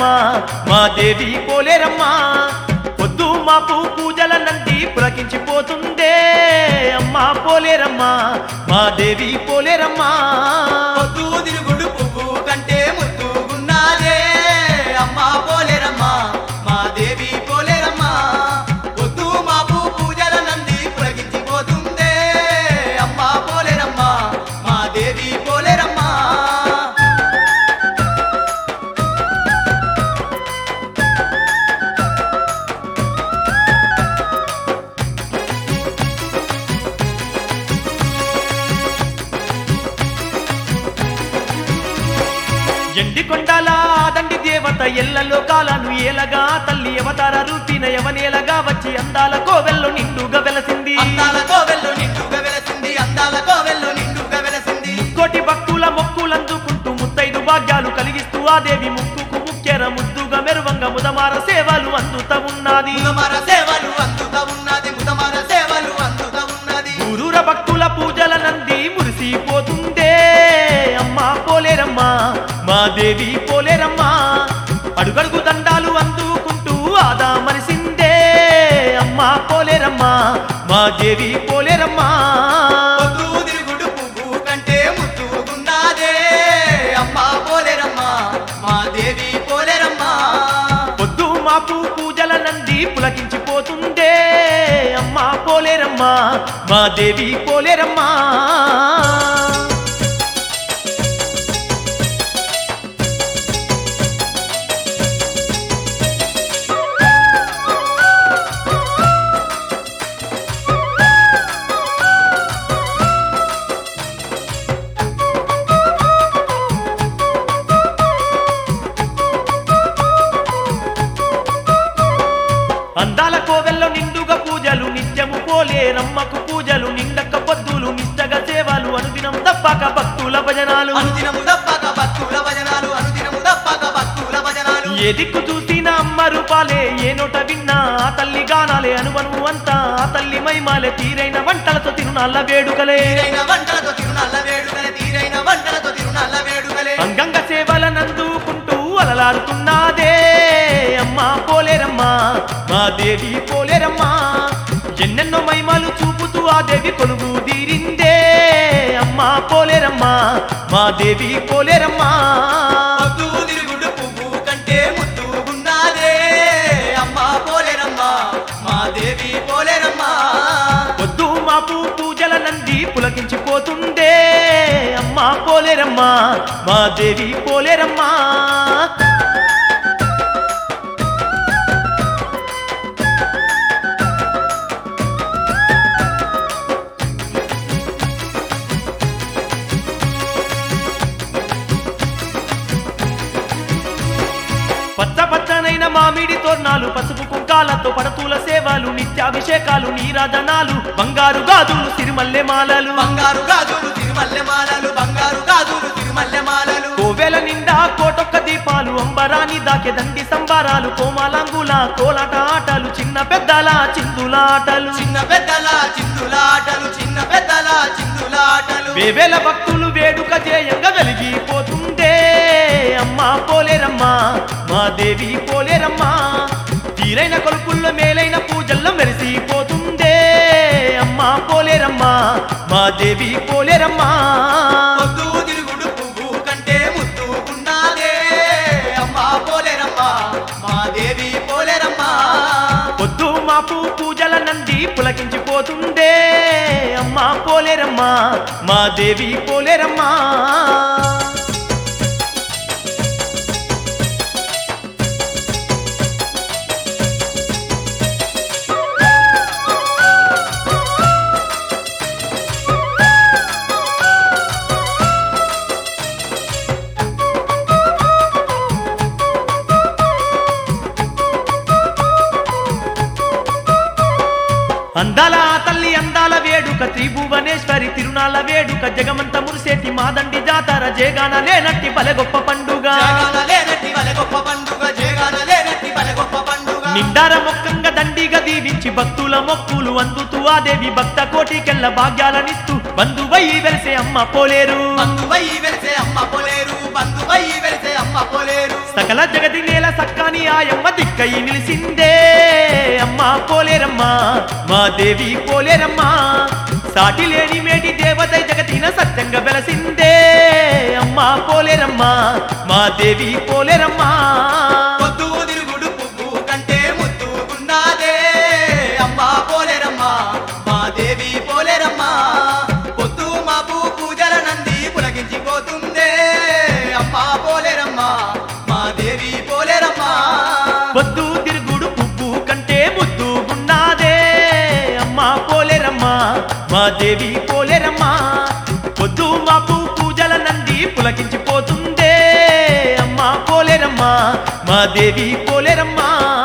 మా దేవి పోలేరమ్మా పొద్దు మాపు పూజల నంది పులకించిపోతుందే అమ్మా పోలేరమ్మా మా దేవి పోలేరమ్మా పొద్దు తిరుగుడు పువ్వు కంటే ముద్దుగున్నాదే అమ్మా పోలేరమ్మా మా దేవి పోలేరమ్మా పొద్దు మాపు పూజల నంది పులకించిపోతుందే అమ్మా పోలేరమ్మా మా దేవి పోలేరమ్మా ఎండి కొండాల దండి దేవత ఎల్ల లోకాలను ఏలగా తల్లి అవతార రూపిన యవనేలగా వచ్చి అందాల కోవెల్లో నిండుగా వెలసింది అందాల కోవెల్లో నిండుగా వెలసింది అందాల కోవెల్లో నిండుగా వెలసింది కోటి భక్తుల మొక్కులందుకుంటూ ముత్తైదు భాగ్యాలు కలిగిస్తూ ఆ దేవి ముక్కుకు ముక్కెర ముద్దుగా మెరువంగ ముదమార సేవలు అందుతా ఉన్నది ముదమార సేవలు అందుతా ఉన్నది ముదమార సేవలు అందుతా ఉన్నది ఊరూర భక్తుల పూజల నంది మురిసిపోతుందే అమ్మా పోలేరమ్మా మా దేవి పోలేరమ్మా అడుగడుగు దండాలు అందుకుంటూ ఆదా మరిసిందే అమ్మా పోలేరమ్మా మా దేవి పోలేరమ్మా పొద్దు తిరుగుడు పువ్వు కంటే ముద్దుగున్నాదే అమ్మా పోలేరమ్మా మా దేవి పోలేరమ్మా పొద్దు మాపు పూజల నంది పులకించిపోతుందే అమ్మా పోలేరమ్మా మా దేవి పోలేరమ్మా అందాల కోవెల్లో నిండుగా పూజలు నిత్యము పోలేరమ్మకు పూజలు నిండక్క పొద్దులు నిష్టగా సేవలు అనుదినం తప్పక భక్తుల భజనాలు అనుదినము తప్పక భక్తుల భజనాలు అనుదినము తప్పక భక్తుల భజనాలు ఏ దిక్కు చూసిన అమ్మ రూపాలే ఏ నోట విన్నా ఆ తల్లి గానాలే అనువను అంతా ఆ తల్లి మైమాలే తీరైన వంటలతో తిరునాళ్ళ వేడుకలే తీరైన వంటలతో తిరునాళ్ళ వేడుకలే తీరైన వంటలతో తిరునాళ్ళ వేడుకలే అంగంగ సేవలనందుకుంటూ అలలాడుతున్నదే అమ్మా పోలేరమ్మా మా దేవి పోలేరమ్మా ఎన్నెన్నో మహిమలు చూపుతూ ఆ దేవి కొలువు తీరిందే అమ్మా పోలేరమ్మా మా దేవి పోలేరమ్మా పొద్దు తిరుగుడు పువ్వు కంటే ముద్దుగున్నాదే అమ్మా పోలేరమ్మా మా దేవి పోలేరమ్మా పొద్దు మాపు పూజల నంది పులకించిపోతుందే అమ్మా పోలేరమ్మా మా దేవి పోలేరమ్మా పచ్చ పచ్చనైన మామిడి తోర్నాలు పసుపు కుంకాలతో పడతూల సేవలు నిత్యాభిషేకాలు నీరాజనాలు బంగారు గాజులు సిరిమల్లె మాలలు బంగారు గాజులు తిరుమల్లె మాలలు బంగారు గాజులు తిరుమల్లె మాలలు కోవెల నిండా కోటొక్క దీపాలు అంబరాని దాకె దండి సంబారాలు కోమాలంగుల కోలాట ఆటలు చిన్న పెద్దల చిందులాటలు చిన్న పెద్దల చిందులాటలు చిన్న పెద్దల చిందులాటలు వేవేల భక్తులు వేడుక చేయంగా వెలిగిపోతుందే అమ్మా పోలేరమ్మా మా దేవి పోలేరమ్మా తీరైన కొలుపుల్లో మేలైన పూజల్లో మెరిసిపోతుందే అమ్మా పోలేరమ్మా మా దేవి పోలేరమ్మా పొద్దు తిరుగుడు పువ్వు కంటే ముద్దుగున్నాదే అమ్మా పోలేరమ్మా మా దేవి పోలేరమ్మా పొద్దు మాపు పూజల నంది పులకించిపోతుందే అమ్మా పోలేరమ్మా మా దేవి పోలేరమ్మా అందాల తల్లి అందాల వేడుక త్రిభువనేశ్వరి తిరునాళ్ళ వేడుక జగమంత మురిసేటి మాదండి జాతర జేగాన లేనట్టి బలె గొప్ప పండుగ జగాన లేనట్టి వలె గొప్ప పండుగ జగాన లేనట్టి వలె గొప్ప పండుగ నిండార మొక్కంగా దండిగా దీవించి భక్తుల మొక్కులు అందుతూ ఆ దేవి భక్త కోటికెళ్ళ భాగ్యాలనిస్తూ బంధువై వెలిసే అమ్మ పోలేరు బంధువై వెలిసే అమ్మ పోలేరు బంధువై వెలిసే అమ్మ పోలేరు సకల జగతి నేల సక్కాని ఆయమ్మ దిక్కై నిలిసిందే అమ్మా పోలేరమ్మా మా దేవి పోలేరమ్మా సాటి లేని మేటి దేవత జగతిన సత్యంగా వెలసిందే అమ్మా పోలేరమ్మా మా దేవి పోలేరమ్మా పొద్దు తిరుగుడు పువ్వు కంటే ముద్దుగున్నాదే అమ్మా పోలేరమ్మా మా దేవి పోలేరమ్మా పొద్దు మాపు పూజల నంది పులగించిపోతుందే అమ్మా పోలేరమ్మా మా దేవి పోలేరమ్మా పొద్దు తిరుగుడు పువ్వు కంటే ముద్దు ఉన్నదే అమ్మా పోలేరమ్మా మా దేవి పోలేరమ్మా పొద్దు మాపు పూజల నంది పులకించిపోతుందే అమ్మా పోలేరమ్మా మా దేవి పోలేరమ్మా